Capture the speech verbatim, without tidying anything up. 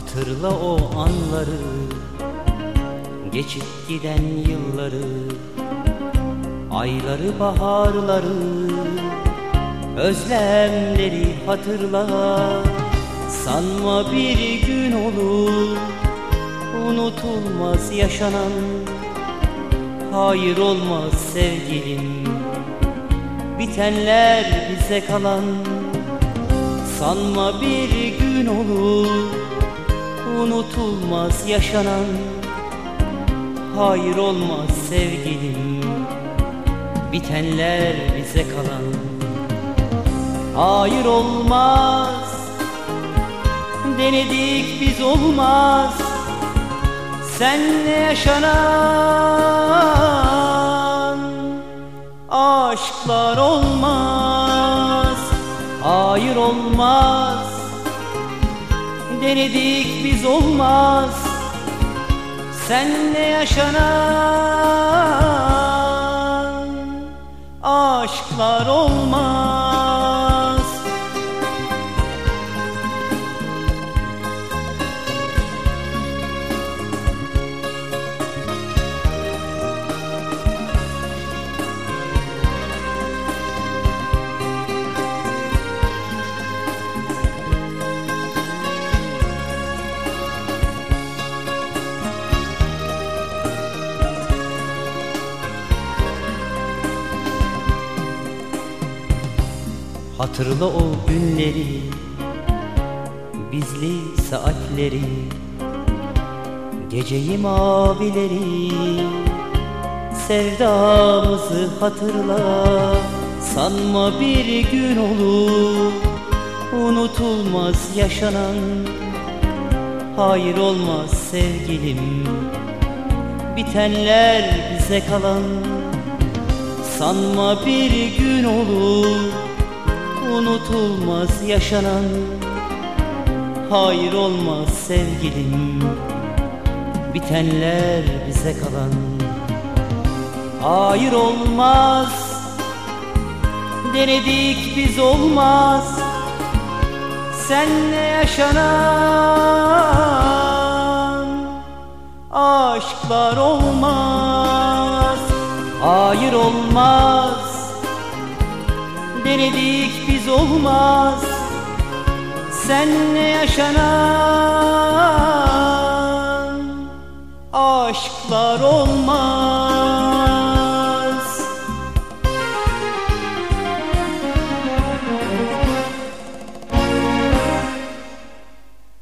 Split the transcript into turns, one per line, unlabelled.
Hatırla o anları, geçip giden yılları, ayları, baharları, özlemleri hatırla. Sanma bir gün olur unutulmaz yaşanan, hayır olmaz sevgilim, bitenler bize kalan. Sanma bir gün olur unutulmaz yaşanan, hayır olmaz sevgilim, bitenler bize kalan. Hayır olmaz, denedik biz olmaz, senle yaşanan aşklar olmaz. Hayır olmaz, denedik biz olmaz, senle yaşanan aşklar olmaz. Hatırla o günleri, bizli saatleri, geceyi mavileri, sevdamızı hatırla. Sanma bir gün olur unutulmaz yaşanan, hayır olmaz sevgilim, bitenler bize kalan. Sanma bir gün olur unutulmaz yaşanan, hayır olmaz sevgilim, bitenler bize kalan. Hayır olmaz, denedik biz olmaz, senle yaşanan aşklar olmaz. Hayır olmaz, denedik biz olmaz, senle yaşanan aşklar olmaz.